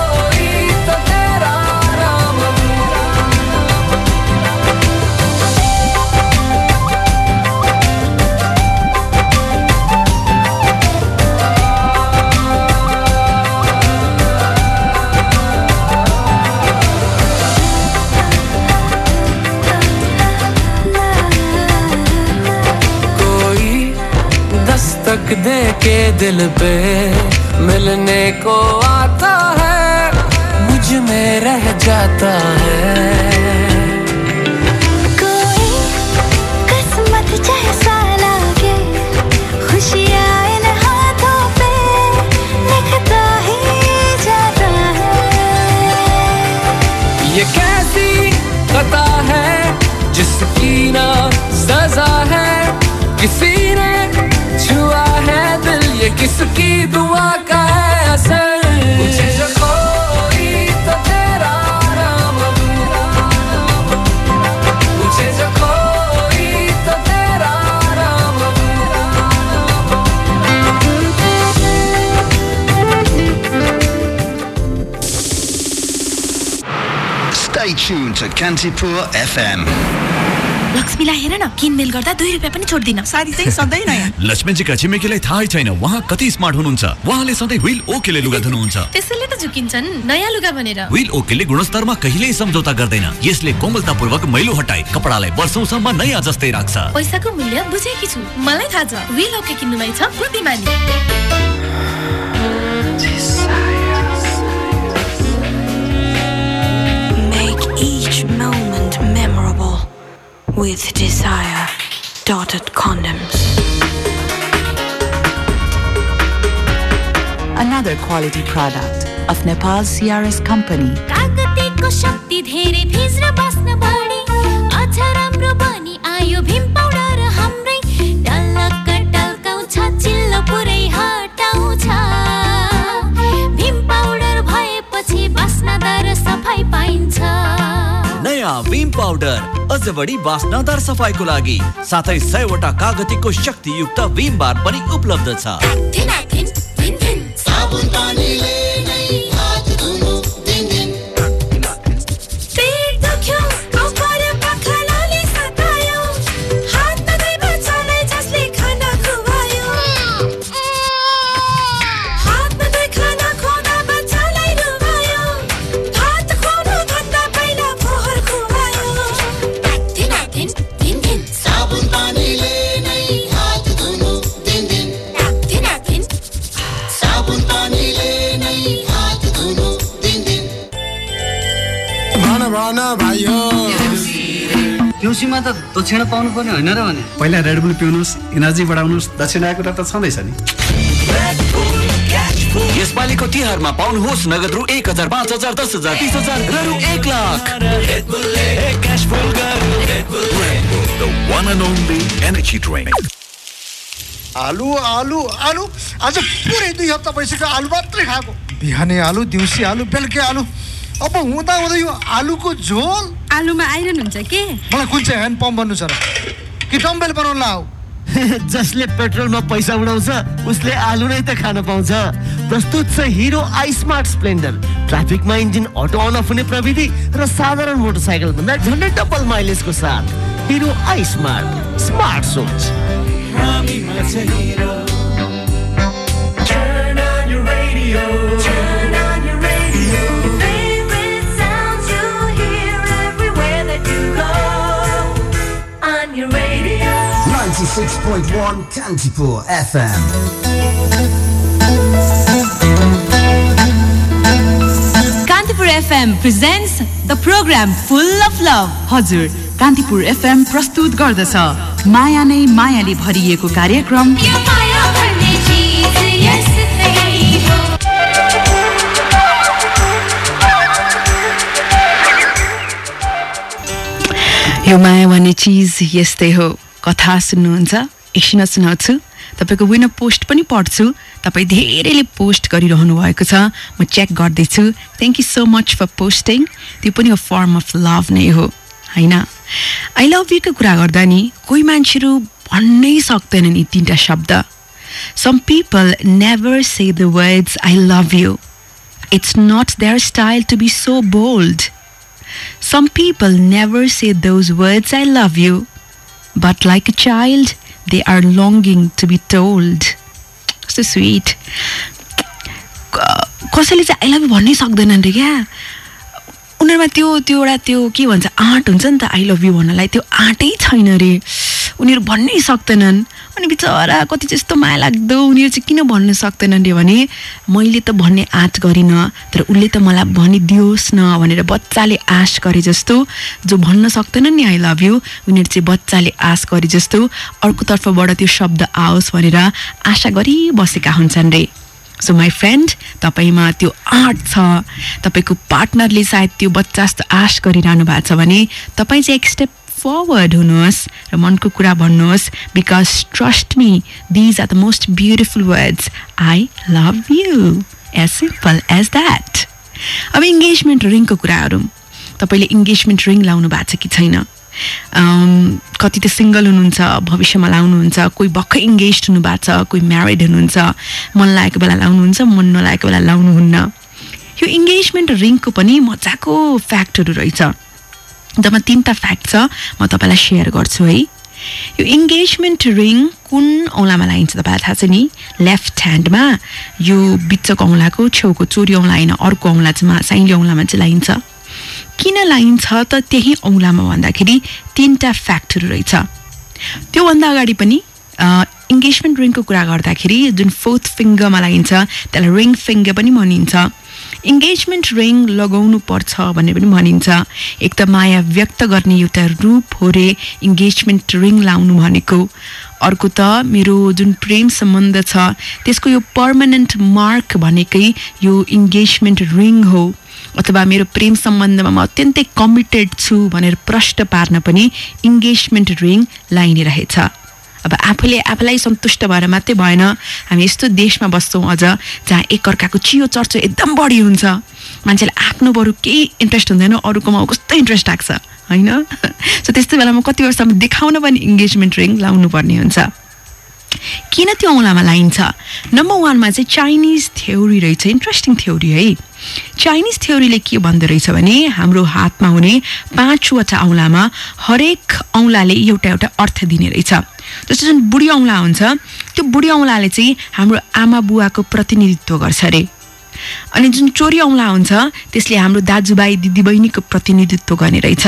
तक दे के दिल पे मिलने को आता है मुझ में रह जाता है कोई किस्मत जैसा लागे खुशियाँ इन हाथों पे लिखता ही जाता है ये कैसी खता है जिसकी ना सजा है किसी ने छुआ है दिल ये किसकी दुआ का है असर मुझे जो कोई तो तेरा नाम मुझे जो कोई तो तेरा नाम Stay tuned to Kantipur F M. लक्ष्मीलाई हेर न किनमेल गर्दा दुई रुपियाँ पनि छोड्दिन साडी चाहिँ सधैँ नयाँ लक्ष्मीजीका छिमेकीलाई थाहै छैन उहाँ कति स्मार्ट हुनुहुन्छ उहाँले सधैँ व्हील ओकेले लुगा धुनुहुन्छ त्यसैले त झुकिन्छन् नयाँ लुगा भनेर व्हील ओकेले गुणस्तरमा कहिल्यै सम्झौता गर्दैन यसले कोमलतापूर्वक मैलो हटाई कपडालाई वर्षौंसम्म नयाँ जस्तै राख्छ पैसाको मूल्य बुझेकी छु मलाई थाहा छ व्हील ओके किन्नुमै छ बुद्धिमानी Make each moment memorable with Desire Dotted Condoms. Another quality product of Nepal C R S Company. कागतीको शक्ति धेरै भिज्न बस्न बढी अझ राम्रो बनी आयो भीम पाउडर हाम्रै डल्लक डल्काउँछ चिल्लो पुरै हटाउँछ भीम पाउडर भएपछि बास्नादार सफाई पाइन्छ नयाँ भीम पाउडर अझ बढी बास्नादार सफाईको लागि साथै सय वटा कागतीको शक्तियुक्त भीम बार पनि उपलब्ध छ साबुन पानीले नै हात धुनु दिन दिन पेट दुख्यो कपाल पखालाले सतायो हात नदै बचाउने जसले खाना खुवायो हात नदै खाना खुवाउँदा बच्चालाई रुवायो भात खुवाउनु भन्दा पहिला फोहोर खुवायो दिन दिन दिन दिन साबुन पानीले नै हात धुनु दिन दिन दिन दिन साबुन पानीले नै हात धुनु दिन दिन भन भन भाइयो देउसीमा त दक्षिणा पाउनु पर्ने होइन र भने पहिला रेड बुल पिउनुस् एनर्जी बढाउनुस् दक्षिणाको कुरा त छँदैछ नि यसपालिको तिहारमा पाउनुहोस् नगद रु एक हजार, पाँच हजार, दस हजार, तीस हजार र रु एक lakh. The one and only energy drink. आलु आलु आलु आज पुरै दुई हप्ता भइसक्यो आलु मात्रै खाएको। बिहानै आलु, दिउँसी आलु, बेलुकै आलु। अब हुँदा हुँदा यो आलुको झोल। आलुमा आइरन हुन्छ के? मलाई कुन चाहिँ ह्यान्ड पम्प बन्नु छ र कि डम्बेल बनाउन लाऊ? जसले पेट्रोलमा पैसा उडाउँछ उसले आलु नै त खान पाउँछ। प्रस्तुत छ हिरो आई स्मार्ट स्प्लेन्डर। ट्राफिकमा इन्जिन अटो अन अफ हुने प्रविधि र साधारण मोटरसाइकल भन्दा झन्डै डबल माइलेजको साथ हिरो आई स्मार्ट, स्मार्ट सोच। Turn on your radio. Turn on your radio. Your favorite sounds you hear everywhere that you go. On your radio. ninety-six point one Kantipur F M. Kantipur F M presents the program Full of Love. हजुर, Kantipur FM प्रस्तुत गर्दछ माया नै मायाले भरिएको कार्यक्रम यो माया भन्ने चीज यस्तै हो। यो माया भन्ने चिज यस्तै हो। कथा सुन्नुहुन्छ? एकछिन सुनाउँछु। तपाईको विनर पोस्ट पनि पढ्छु। तपाई धेरैले पोस्ट गरिरहनु भएको छ, म चेक गर्दैछु। Thank you so much for posting. त्यो पनि अ फर्म अफ लभ नै हो, हैन? आई लभ यू को कुरा गर्दा नि कोही मान्छेहरू भन्नै सक्दैनन् यी तीनटा शब्द। Some people never say the words I love you. It's not there style to be so bold. Some people never say those words I love you, but like a child they are लङ्गिङ to be told. कस्तो sweet. कसैले चाहिँ I love you भन्नै सक्दैनन् रे क्या। उनीहरूमा त्यो त्यो एउटा त्यो के भन्छ आँट हुन्छ नि त आई लभ यू भन्नलाई, त्यो आँटै छैन रे। उनीहरू भन्नै सक्दैनन्। अनि बिचरा कति चाहिँ यस्तो माया लाग्दो उनीहरू चाहिँ किन भन्न सक्दैनन् रे भने मैले त भन्ने आँट गरिनँ, तर उसले त मलाई भनिदियोस् न भनेर बच्चाले आश गरे जस्तो। जो भन्न सक्दैनन् नि आई लभ यू, उनीहरू चाहिँ बच्चाले आश गरे जस्तो अर्को तर्फबाट त्यो शब्द आओस् भनेर आशा गरिबसेका हुन्छन् रे। सो माई फ्रेन्ड, तपाईँमा त्यो आँट छ, तपाईँको पार्टनरले सायद त्यो बच्चा जस्तो आश गरिरहनु भएको छ भने तपाईँ चाहिँ एक स्टेप फरवर्ड हुनुहोस् र मनको कुरा भन्नुहोस्। Because trust me, these are the most beautiful words, I love you. As simple as that. अब इङ्गेजमेन्ट रिङको कुराहरू, तपाईँले इङ्गेजमेन्ट रिङ लाउनु भएको छ कि छैन? कति त सिङ्गल हुनुहुन्छ, भविष्यमा लाउनुहुन्छ। कोही भर्खर इङ्गेज हुनु भएको छ, कोही म्यारिड हुनुहुन्छ। मन लागेको बेला लाउनुहुन्छ, मन नलागेको बेला लाउनुहुन्न। यो इङ्गेजमेन्ट रिङको पनि मजाको फ्याक्टहरू रहेछ। जम्मा तिनवटा फ्याक्ट छ, म तपाईँलाई सेयर गर्छु है। यो इङ्गेजमेन्ट रिङ कुन औँलामा लाइन्छ तपाईँलाई थाहा छ नि? लेफ्ट ह्यान्डमा, यो बिचको औँलाको छेउको चोरी औँला होइन, अर्को औँला चाहिँ साइली औँलामा चाहिँ लाइन्छ। किन लाइन्छ त त्यही औँलामा भन्दाखेरि तिनवटा फ्याक्टहरू रहेछ। त्योभन्दा अगाडि पनि इङ्गेजमेन्ट रिङको कुरा गर्दाखेरि जुन फोर्थ फिङ्गरमा लाइन्छ त्यसलाई रिङ फिङ्गर पनि भनिन्छ। इङ्गेजमेन्ट रिङ लगाउनु पर्छ भनेर पनि भनिन्छ। एक त माया व्यक्त गर्ने एउटा रूप हो रे इङ्गेजमेन्ट रिङ लाउनु भनेको। अर्को त मेरो जुन प्रेम सम्बन्ध छ त्यसको यो पर्मानेन्ट मार्क भनेकै यो इङ्गेजमेन्ट रिङ हो। अथवा मेरो प्रेम सम्बन्धमा म अत्यन्तै कमिटेड छु भनेर प्रश्न पार्न पनि इङ्गेजमेन्ट रिङ लाइने रहेछ। अब आफूले आफूलाई सन्तुष्ट भएर मात्रै भएन। हामी यस्तो देशमा बस्छौँ अझ जहाँ एकअर्काको चियो चर्चो एकदम बढी हुन्छ। मान्छेलाई आफ्नो बरु केही इन्ट्रेस्ट हुँदैन, अरूकोमा कस्तो इन्ट्रेस्ट लाग्छ होइन। सो त्यस्तो बेलामा कति वर्षमा देखाउन पनि इङ्गेजमेन्ट रिङ लाउनु पर्ने हुन्छ। किन त्यो औँलामा लाइन्छ? नम्बर वानमा चाहिँ चाइनिज थ्योरी रहेछ, इन्ट्रेस्टिङ थ्योरी है। चाइनिज थ्योरीले के भन्दो रहेछ भने हाम्रो हातमा हुने पाँचवटा औँलामा हरेक औँलाले एउटा एउटा अर्थ दिने रहेछ। जस्तो जुन बुढी औँला हुन्छ त्यो बुढी औँलाले चाहिँ हाम्रो आमा बुवाको प्रतिनिधित्व गर्छ अरे। अनि जुन चोरी औँला हुन्छ त्यसले हाम्रो दाजुभाइ दिदीबहिनीको प्रतिनिधित्व गर्ने रहेछ।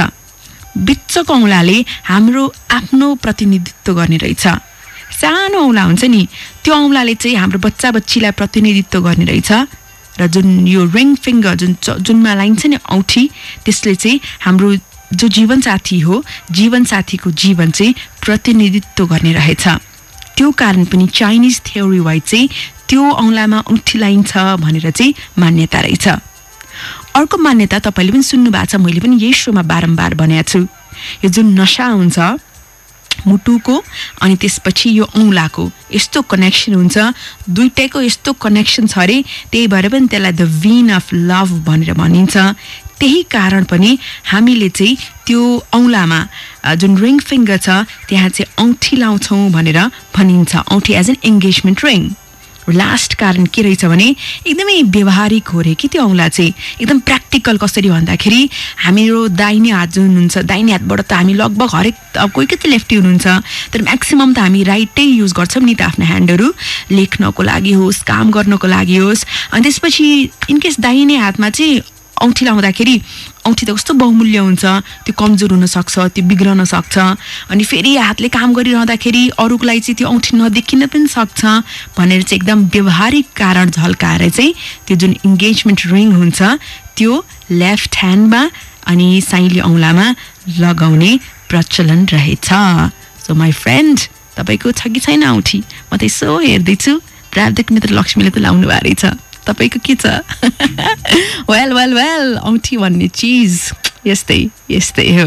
बिचको औँलाले हाम्रो आफ्नो प्रतिनिधित्व गर्ने रहेछ। सानो औँला हुन्छ नि त्यो औँलाले चाहिँ हाम्रो बच्चा बच्चीलाई प्रतिनिधित्व गर्ने रहेछ। र जुन यो रिङ फिङ्गर जुन जुनमा लाइन्छ नि औँठी, त्यसले चाहिँ हाम्रो जो जीवनसाथी हो जीवनसाथीको जीवन चाहिँ प्रतिनिधित्व गर्ने रहेछ। त्यो कारण पनि चाइनिज थ्योरी वाइज चाहिँ त्यो औँलामा औँठी लाइन्छ भनेर चाहिँ मान्यता रहेछ। अर्को मान्यता तपाईँले पनि सुन्नु भएको छ, मैले पनि यही सोमा बारम्बार भनेको छु, यो जुन नशा हुन्छ मुटुको अनि त्यसपछि यो औँलाको यस्तो कनेक्सन हुन्छ, दुईटैको यस्तो कनेक्सन छ अरे, त्यही भएर पनि त्यसलाई द विन अफ लभ भनेर भनिन्छ। त्यही कारण पनि हामीले चाहिँ त्यो औँलामा जुन रिङ फिङ्गर छ त्यहाँ चाहिँ औँठी लाउँछौँ भनेर भनिन्छ, औँठी as an engagement ring. Last कारण के रहेछ भने एकदमै व्यवहारिक हो रे कि त्यो औँला चाहिँ एकदम प्र्याक्टिकल। कसरी भन्दाखेरि हाम्रो दाहिने हात जुन हुन्छ, दाहिने हातबाट त हामी लगभग हरेक, अब कोही कोही त लेफ्टी हुनुहुन्छ तर म्याक्सिमम त हामी राइटै युज गर्छौँ नि त आफ्नो ह्यान्डहरू, लेख्नको लागि होस्, काम गर्नको लागि होस्। अनि त्यसपछि इनकेस दाहिने हातमा चाहिँ औँठी लाउँदाखेरि औँठी त कस्तो बहुमूल्य हुन्छ, त्यो कमजोर हुनसक्छ, त्यो बिग्रन सक्छ। अनि फेरि हातले काम गरिरहँदाखेरि अरूको लागि चाहिँ त्यो औँठी नदेखिन पनि सक्छ भनेर चाहिँ एकदम व्यवहारिक कारण झल्काएर चाहिँ त्यो जुन इङ्गेजमेन्ट रिङ हुन्छ त्यो लेफ्ट ह्यान्डमा अनि साइली औँलामा लगाउने प्रचलन रहेछ। सो माई फ्रेन्ड, तपाईँको छ कि छैन औँठी? म त यसो हेर्दैछु, प्राविधिक मित्र लक्ष्मीले त लाउनु भएको रहेछ, तपाईको के छ? वेल वेल वेल औँठी भन्ने चिज यस्तै यस्तै हो।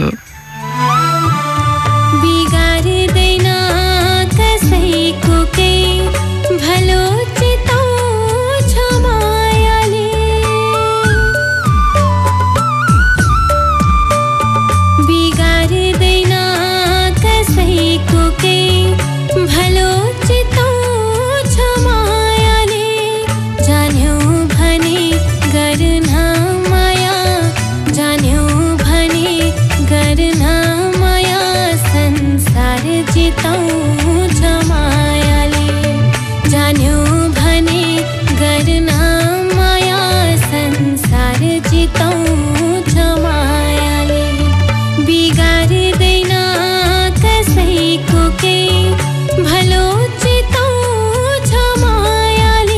बिगार्दैन कसैको के भलो चिताउँछ मायाले, बिगार्दैन कसैको के भलो चिताउँछ मायाले, जान्यौ भने गर्न माया, जान्यौ भने गर्न माया, संसार जिताउँछ मायाले, जान्यौ भने गर्न माया, संसार जिताउँछ मायाले, बिगार्दैन कसैको के भलो चिताउँछ मायाले।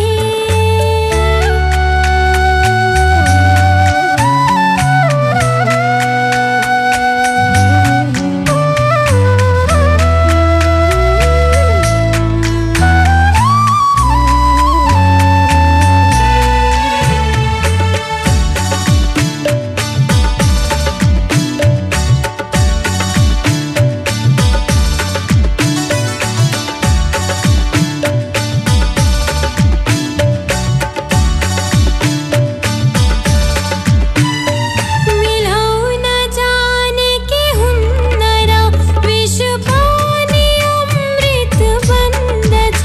मिलाउन जाने के हुन्न र विष पानी अमृत बन्दछ,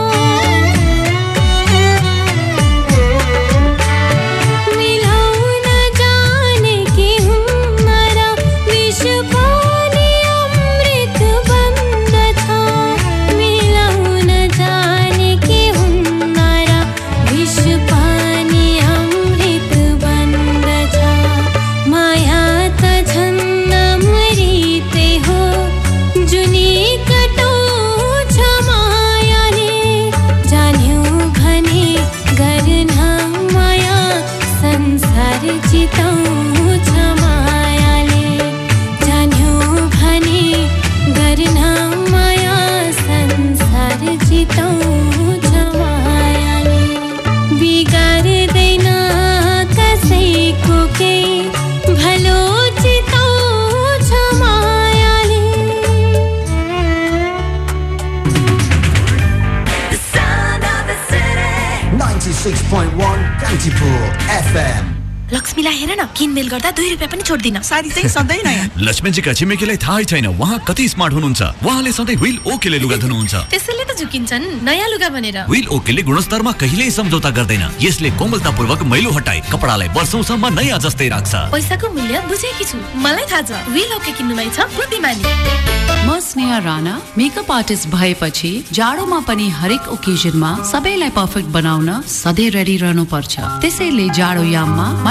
मिलाउन जाने के हुन्न र विष पानी अमृत बन्दछ, मिलाउन जाने के हुन्न र विष पानी अमृत बन्दछ, माया त झन् अमृतै हो जुनी कटाउँछ मायाले, जान्यौ भने गर्न माया, संसार जिताउँछ मायाले, जान्यौ भने गर्न माया, संसार जिताउँछ मायाले, बिगार्दैन कसैको के भलो चिताउँछ मायाले। ninety-six point one Kantipur F M. लक्ष्मीलाई हेर न, किनमेल गर्दा दुई रुपियाँ पनि छोड्दिन। साडी चाहिँ सधैँ नयाँ। लक्ष्मीजीका छिमेकीलाई थाहै छैन उहाँ कति स्मार्ट हुनुहुन्छ। उहाँले सधैँ व्हील ओकेले लुगा धुनुहुन्छ। त्यसैले त झुकिन्छन् नयाँ लुगा भनेर। व्हील ओकेले गुणस्तरमा कहिल्यै सम्झौता गर्दैन। यसले कोमलतापूर्वक मैलो हटाई कपडालाई वर्षौंसम्म नयाँ जस्तै राख्छ। पैसाको मूल्य बुझेकी छु, मलाई थाहा छ। व्हील ओके किन्नुमै छ बुद्धिमानी। म स्नेहा राणा, मेकअप आर्टिस्ट भएपछि जाडोमा पनि हरेक ओकेजनमा सबैलाई पर्फेक्ट बनाउन सधैँ रेडी रहनु पर्छ। त्यसैले जाडो याममा my choice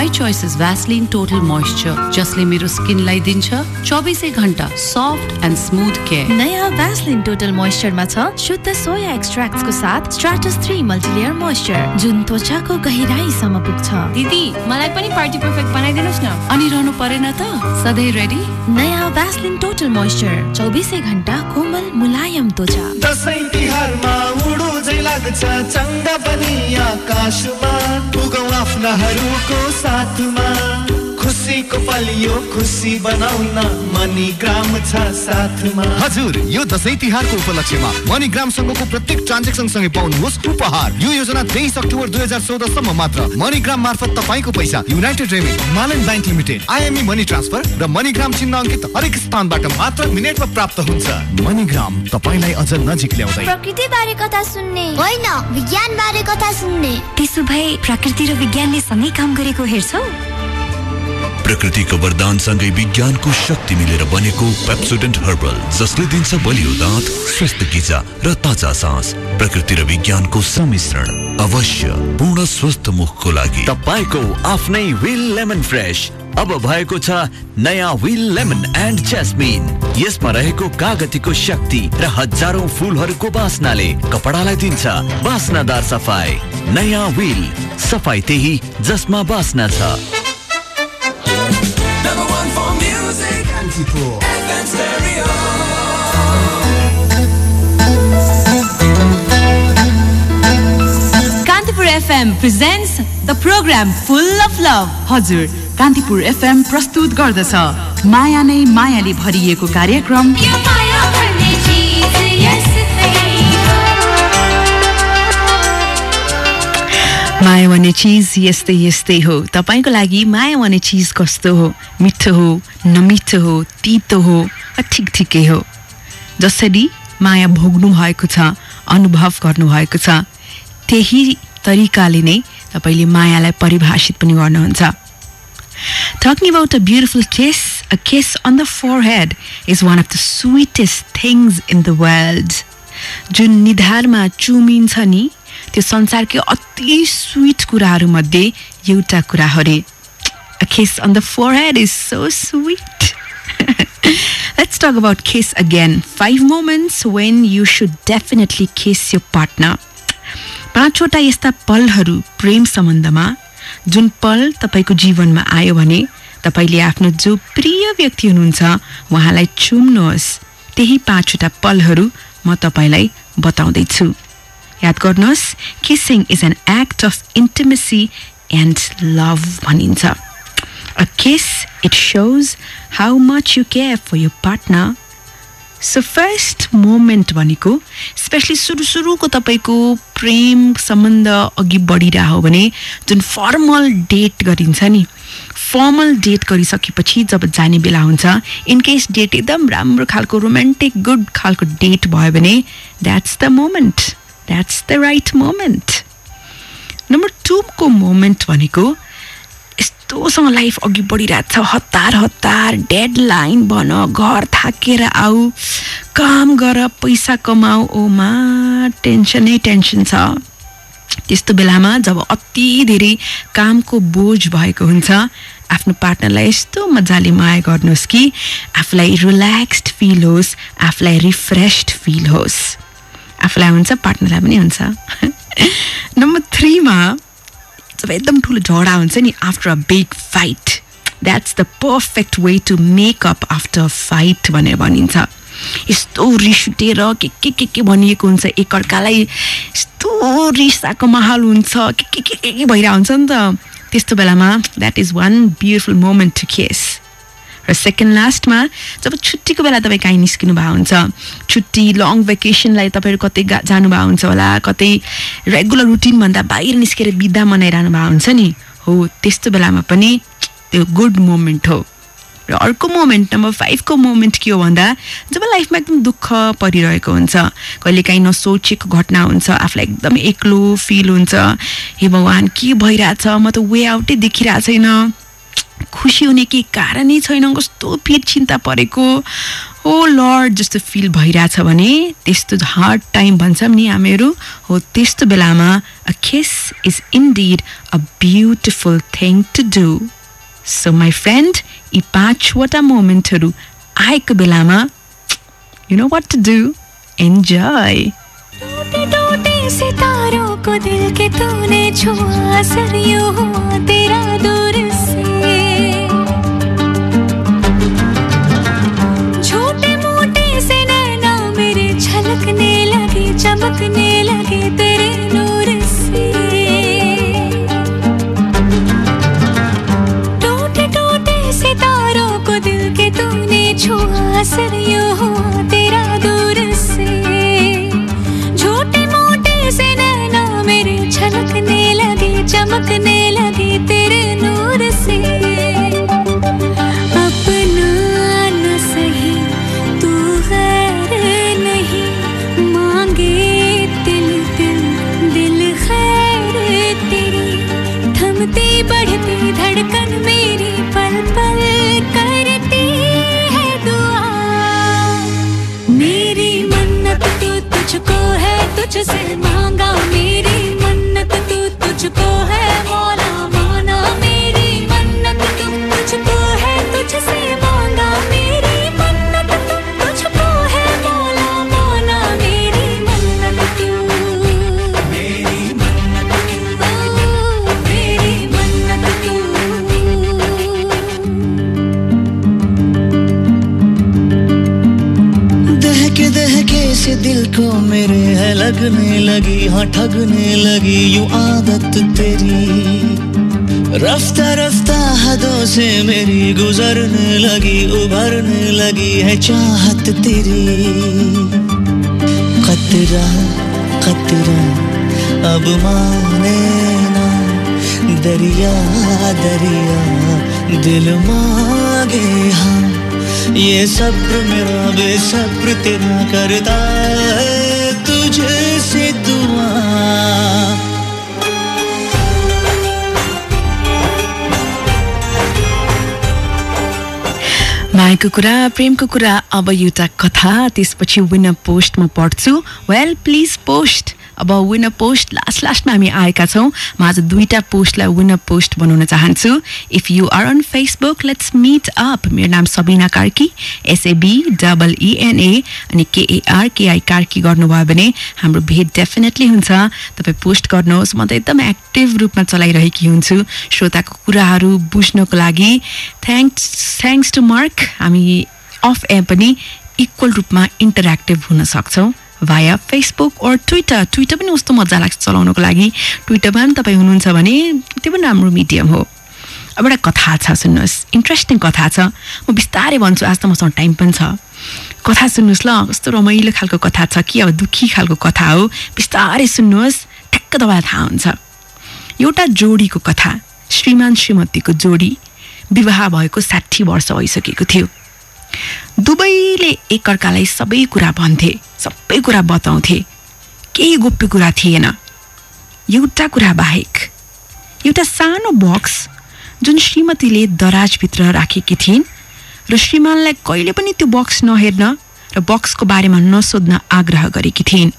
this is Vaseline total moisture जसले मेरो स्किनलाई दिन्छ चौबिसै घण्टा सफ्ट एन्ड स्मुथ केयर। नयाँ भ्यासलिन टोटल मोइस्चरमा छ शुद्ध सोया एक्सट्र्याक्ट्सको साथ स्ट्राटस थ्री मल्टिलेयर मोइस्चर जुन त्वचाको गहिराईसम्म पुग्छ। दिदी मलाई पनि पार्टी पर्फेक्ट बनाइदिनुस् न। अनि रहनु परेन त सधैँ रेडी। नयाँ भ्यासलिन टोटल मोइस्चर चौबिसै घण्टा कोमल मुलायम त्वचा। दसैँ तिहारमा उडो झै लाग्छ चङ्गा पनि आकाशमा पुगौँ आफ्नाहरूको साथमा खुसीको पलियो खुसी बनाउन मनीग्राम छ साथमा। हजुर यो दसैँ तिहारको उपलक्ष्यमा मनीग्रामसँगको प्रत्येक ट्रान्जेक्सन सँगै पाउनुहोस् उपहार। यो योजना तेइस अक्टोबर दुई हजार चौध सम्म मात्र। मनीग्राम मार्फत तपाईँको पैसा United remit, Himalayan bank limited, IME money transfer र मनीग्राम चिन्ह अंकित हरेक स्थानबाट मात्र मिनेटमा प्राप्त हुन्छ। मनीग्राम तपाईँलाई अझ नजिक ल्याउँदै। प्रकृति बारे कथा सुन्ने होइन, विज्ञान बारे कथा सुन्ने। त्यसो भए प्रकृति र विज्ञानले सँगै काम गरेको हेर्छौ? प्रकृतिको वरदानसँगै विज्ञानको शक्ति मिलेर बनेको पेप्सोडेन्ट हर्बल जसले दिन्छ बलियो दाँत, स्वस्थ गिजा र ताजा सास। प्रकृति र विज्ञानको सम्मिश्रण अवश्य पूर्ण स्वस्थ मुखको लागि। तपाईको आफ्नै व्हिल लेमन फ्रेश अब भएको छ नयाँ व्हिल लेमन एन्ड जैस्मिन। यसमा रहेको कागतीको शक्ति र हजारौं फूलहरूको बास्नाले कपडालाई दिन्छ बास्नादार सफाई। नयाँ व्हिल, सफाई त्यही जसमा बास्ना छ। Kantipur FM presents the program full of love. हजुर, कान्तिपुर एफएम प्रस्तुत गर्दछ माया नै मायाले भरिएको कार्यक्रम माया भन्ने चिज यस्तै यस्तै हो। तपाईको लागि माया भन्ने चिज कस्तो हो? मिठो हो, नमिठो हो, तीतो हो, ठिक ठिकै हो। जसरी माया भोग्नु भएको छ, अनुभव गर्नु भएको छ, त्यही तरिकाले नै तपाईले मायालाई परिभाषित पनि गर्नुहुन्छ। Talking about a beautiful kiss, a kiss on the forehead is one of the sweetest things in the world. जुन निधारमा चुमिन्छ नि त्यो संसारकै अति स्वीट कुराहरू मध्ये एउटा कुरा हो रे। A kiss on the forehead is so sweet. Let's talk about kiss again. Five moments when you should definitely kiss your partner. पाँचवटा यस्ता पलहरू प्रेम सम्बन्धमा जुन पल तपाईको जीवनमा आयो भने तपाईले आफ्नो जो प्रिय व्यक्ति हुनुहुन्छ उहाँलाई चुम्नुहोस्। त्यही पाँचवटा पलहरू म तपाईलाई बताउँदै छु। याद गर्नुहोस्, kissing is an act of intimacy and love भनिन्छ। A kiss, it shows how much you care for your partner. So first moment भनेको स्पेशली सुरु सुरुको तपाईको प्रेम सम्बन्ध अघि बढिरह्यो भने जुन फर्मल डेट गरिन्छ नि, फर्मल डेट गरिसकेपछि जब जाने बेला हुन्छ, इन केस डेट एकदम राम्रो खालको रोमान्टिक गुड खालको डेट भयो भने that's the moment, that's the right moment. Number two को मोमेन्ट भनेको यस्तोसँग लाइफ अघि बढिरहेको छ, हतार हतार डेडलाइन भन, घर थाकेर आऊ, काम गर, पैसा कमाऊ, ओमा टेन्सनै टेन्सन छ। त्यस्तो बेलामा जब अति धेरै कामको बोझ भएको हुन्छ, आफ्नो पार्टनरलाई यस्तो मजाले माया गर्नुहोस् कि आफूलाई रिल्याक्स्ड फिल होस्, आफूलाई रिफ्रेस्ड फिल होस्। आफूलाई हुन्छ, पार्टनरलाई पनि हुन्छ। नम्बर थ्रीमा जब एकदम ठुलो झगडा हुन्छ नि, after a big fight, that's the perfect way to make up after fight भनेर भनिन्छ। यस्तो रिस उठेर के के के के भनिएको हुन्छ, एकअर्कालाई यस्तो रिसाको माहौल हुन्छ, के के के के भइरहेको हुन्छ नि त। त्यस्तो बेलामा that is one beautiful moment to kiss. र सेकेन्ड लास्टमा जब छुट्टीको बेला तपाईँ कहीँ निस्किनु भएको हुन्छ, छुट्टी लङ भेकेसनलाई तपाईँहरू कतै जानुभएको हुन्छ होला, कतै रेगुलर रुटिनभन्दा बाहिर निस्केर बिदा मनाइरहनु भएको हुन्छ नि, हो त्यस्तो बेलामा पनि त्यो गुड मोमेन्ट हो। र अर्को मोमेन्ट नम्बर फाइभको मोमेन्ट के हो भन्दा जब लाइफमा एकदम दुःख परिरहेको हुन्छ, कहिले काहीँ नसोचेको घटना हुन्छ, आफूलाई एकदम एक्लो फिल हुन्छ, हे भगवान् के भइरहेछ, म त वे आउटै देखिरहेको छैन, खुसी हुने केही कारणै छैन, कस्तो पिर चिन्ता परेको, ओ लर्ड जस्तो फिल भइरहेछ भने त्यस्तो हार्ड टाइम भन्छौँ नि हामीहरू, हो त्यस्तो बेलामा a kiss is indeed a beautiful thing to do. So my friend यी पाँचवटा मोमेन्टहरू आएको बेलामा you know what to do enjoy टूटे टूटे सितारों को दिल के तूने छुआ सरियों हुआ तेरा दूर से छोटे मोटे से नैना मेरे छलकने लगे चमकने लगे तेरे नूर से टूटे टूटे सितारों को दिल के तूने छुआ सरियों हुआ तेरा दूर से छोटे मोटे से नैना मेरे छलकने लगे चमकने लगे तेरे नूर से अपना न सही तू गैर नहीं मांगे दिल दिल दिल खैर तेरी थमती बढ़ती धड़कन मेरी पल पल करती है दुआ मेरी मन्नत तू तुझको है तुझसे मांगा मेरी मन्नत तू तुझको है मौला माना मेरी मन्नत तू तुझको है तुझसे मांगा मेरी मन्नत तू तुझको है मौला माना मेरी मन्नत तू मेरी मन्नत तू मेरी मन्नत तू दहके दहके से दिल को मेरे है लगने लगी हाँ ठगने लगी यूं आदत तेरी रफ्ता रफ्ता हदों से मेरी गुजरने लगी उभरने लगी है चाहत तेरी खतरा खतरा अब माने ना दरिया दरिया दिल मांगे हाँ ये सब्र मेरा बेसब्र तेरा करता है तुझसे दुआ मायाको कुरा प्रेमको कुरा अब एउटा कथा त्यसपछि विनर पोस्ट म पढ्छु वेल प्लिज पोस्ट अब विनर पोस्ट लास्ट लास्टमा हामी आएका छौँ म आज दुईटा पोस्टलाई विनर पोस्ट बनाउन चाहन्छु if you are on Facebook let's meet up मेरो नाम सबिना कार्की एसएबी डबल इएनए अनि केएआर केआई कार्की गर्नुभयो भने हाम्रो भेट डेफिनेटली हुन्छ तपाईँ पोस्ट गर्नुहोस् म त एकदम एक्टिभ रूपमा चलाइरहेकी हुन्छु श्रोताको कुराहरू बुझ्नको लागि थ्याङ्क्स थ्याङ्क्स टु मार्क हामी अफ एयर पनि इक्वल रूपमा इन्टरेक्टिभ हुन सक्छौँ भाया फेसबुक और ट्विटर ट्विटर पनि कस्तो मजा लाग्छ चलाउनको लागि ट्विटरमा पनि तपाईँ हुनुहुन्छ भने त्यो पनि राम्रो मिडियम हो अब एउटा कथा छ सुन्नुहोस् इन्ट्रेस्टिङ कथा छ म बिस्तारै भन्छु आज त मसँग टाइम पनि छ कथा सुन्नुहोस् ल कस्तो रमाइलो खालको कथा छ कि अब दुःखी खालको कथा हो बिस्तारै सुन्नुहोस् ठ्याक्क तपाईँलाई थाहा हुन्छ एउटा जोडीको कथा श्रीमान श्रीमतीको जोडी विवाह भएको साठी वर्ष भइसकेको थियो दुवैले एकअर्कालाई सबै कुरा भन्थे सबै कुरा बताउँथे केही गोप्य कुरा थिएन एउटा कुरा बाहेक एउटा सानो बक्स जुन श्रीमतीले दराजभित्र राखेकी थिइन् र श्रीमानलाई कहिले पनि त्यो बक्स नहेर्न र बक्सको बारेमा नसोध्न आग्रह गरेकी थिइन्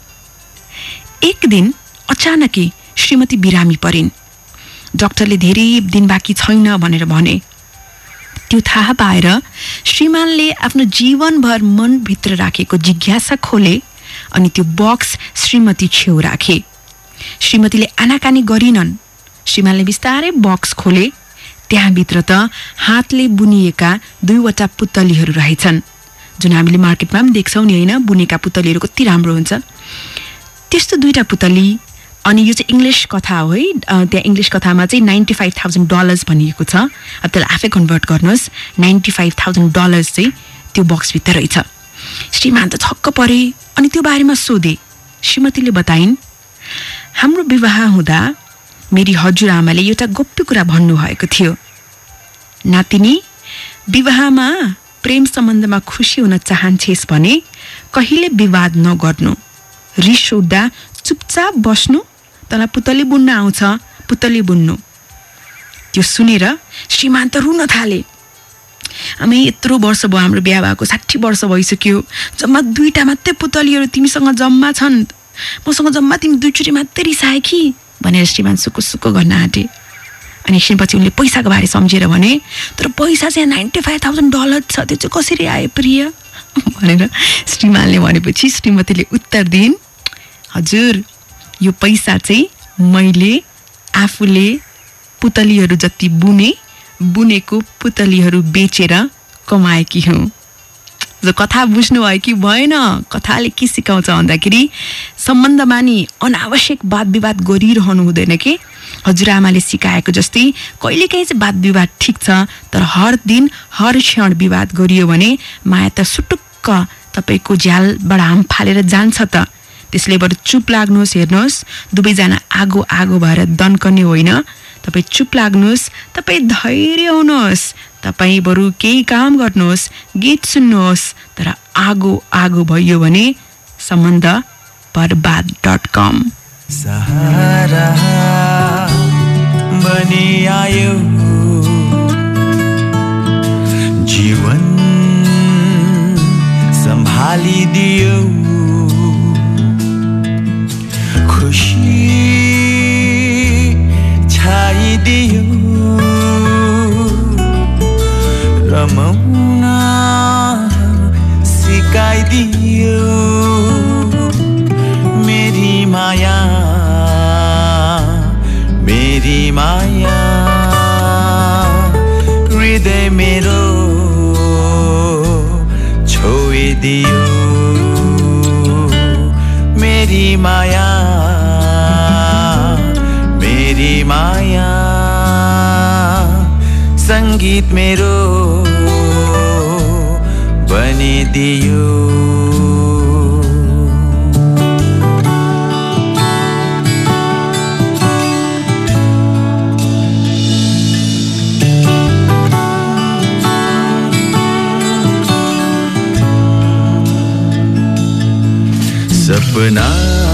एक दिन अचानकै श्रीमती बिरामी परिन् डाक्टरले धेरै दिन बाँकी छैन भनेर भने त्यो थाहा पाएर श्रीमानले आफ्नो जीवनभर मनभित्र राखेको जिज्ञासा खोले अनि त्यो बक्स श्रीमती छेउ राखे श्रीमतीले आनाकानी गरिनन् श्रीमानले बिस्तारै बक्स खोले त्यहाँभित्र त हातले बुनिएका दुईवटा पुतलीहरू रहेछन् जुन हामीले मार्केटमा पनि देख्छौँ नि होइन बुनेका पुतलीहरू कति राम्रो हुन्छ त्यस्तो दुईटा पुतली अनि यो चाहिँ इङ्ग्लिस कथा हो है त्यहाँ इङ्ग्लिस कथामा चाहिँ नाइन्टी फाइभ थाउजन्ड डलर्स भनिएको छ अब त्यसलाई आफै कन्भर्ट गर्नुहोस् नाइन्टी फाइभ थाउजन्ड डलर्स चाहिँ त्यो बक्सभित्र रहेछ श्रीमान त छक्क परे अनि त्यो बारेमा सोधे श्रीमतीले बताइन् हाम्रो विवाह हुँदा मेरी हजुरआमाले एउटा गोप्य कुरा भन्नुभएको थियो नातिनी विवाहमा प्रेम सम्बन्धमा खुसी हुन चाहन्छेस् भने कहिले विवाद नगर्नु रिस उठ्दा चुपचाप बस्नु तँलाई पुतली बुन्न आउँछ पुतली बुन्नु त्यो सुनेर श्रीमान त रुन थाले हामी यत्रो वर्ष भयो हाम्रो बिहा भएको साठी वर्ष भइसक्यो जम्मा दुईटा मात्रै पुतलीहरू तिमीसँग जम्मा छन् मसँग जम्मा तिमी दुईचोटि मात्रै रिसाए कि भनेर श्रीमान सुक्कु सुक्कु गर्न आँटे अनि एकछिनपछि उनले पैसाको बारे सम्झेर भने तर पैसा चाहिँ नाइन्टी फाइभ थाउजन्ड डलर छ, त्यो चाहिँ कसरी आयो प्रिय भनेर श्रीमानले भनेपछि श्रीमतीले उत्तर दिइन्, हजुर यो पैसा चाहिँ मैले आफूले पुतलीहरू जति बुने बुनेको पुतलीहरू बेचेर कमाएकी हुँ। जो कथा बुझ्नु भयो कि भएन? कथाले के सिकाउँछ भन्दाखेरि सम्बन्धमा नि अनावश्यक वाद विवाद गरिरहनु हुँदैन के। हजुरआमाले सिकाएको जस्तै कहिलेकाहीँ चाहिँ वाद विवाद ठिक छ, तर हर दिन हर क्षण विवाद गरियो भने माया त सुटुक्क तपाईँको झ्यालबाट हाम फालेर जान्छ त। त्यसले बरु चुप लाग्नुहोस्, हेर्नुहोस् दुवैजना आगो आगो भएर दन्कने होइन। तपाईँ चुप लाग्नुहोस्, तपाईँ धैर्य हुनुहोस्, तपाईँ बरु केही काम गर्नुहोस्, गीत सुन्नुहोस्, तर आगो आगो भयो भने सम्बन्ध बर्बाद डट कम। सहारा बनी आयो जीवन सम्हालिदियो, खुशी छाइदियो, रमाउन सिकाइदियो, मेरी माया मेरी माया हृदय मेरो छोइदियो, मेरी माया मेरी माया संगीत मेरो बनिदियो। सपना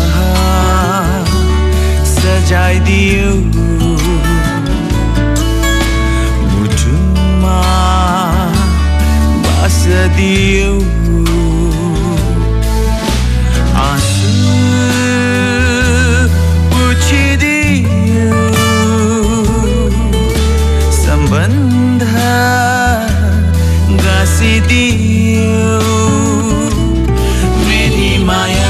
सजाइदियो, मुटुमा बास दियो, आँसु पुछिदियो, सम्बन्ध गाँसिदियो, मेरी माया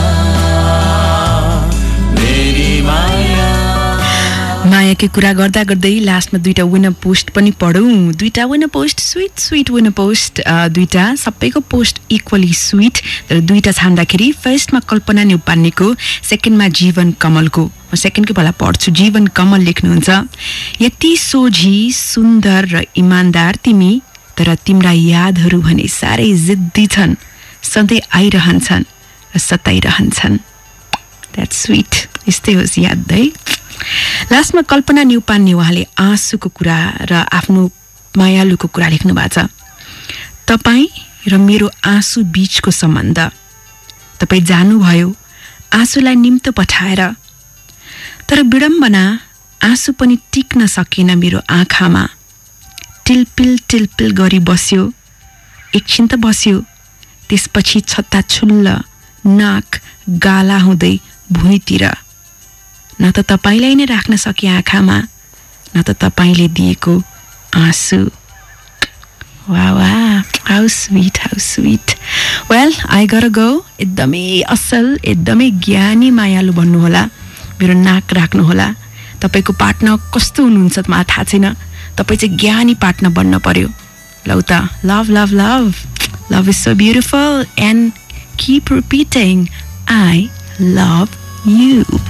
मायाकै कुरा गर्दा गर्दै लास्टमा दुईटा विनर पोस्ट पनि पढौँ। दुईटा winner post sweet sweet winner post, दुईटा सबैको पोस्ट इक्वली स्विट, तर दुईटा छान्दाखेरि फर्स्टमा कल्पना न्यौपानेको, सेकेन्डमा जीवन कमलको। म सेकेन्डकै भला पढ्छु। जीवन कमल लेख्नुहुन्छ, यति सोझी सुन्दर र इमान्दार तिमी, तर तिम्रा यादहरू भने साह्रै जिद्दी छन्, सधैँ आइरहन्छन् र सताइरहन्छन्। That's sweet. यस्तै होस् याद है। लास्टमा कल्पना न्यौपाने उहाँले आँसुको कुरा र आफ्नो मायालुको कुरा लेख्नु भएको छ। तपाईँ र मेरो आँसु बीचको सम्बन्ध, तपाईँ जानुभयो आँसुलाई निम्तो पठाएर, तर विडम्बना आँसु पनि टिक्न सकेन मेरो आँखामा। टिलपिल टिलपिल गरी बस्यो, एकछिन त बस्यो, त्यसपछि छत्ता छुल्ल नाक गाला हुँदै भुइँतिर। न त तपाईलाई नै राख्न सके आँखामा, न त तपाईले दिएको आँसु। वाह वाह, how sweet how sweet. Well I got go. एकदमै असल एकदमै ज्ञानी मायालु भन्नुहोला, मेरो नाक राख्नुहोला। तपाईँको पार्टनर कस्तो हुनुहुन्छ मलाई थाहा छैन, तपाईँ चाहिँ ज्ञानी पार्टनर बन्न पर्यो। लौ त, love love love love is so beautiful and keep repeating I love you.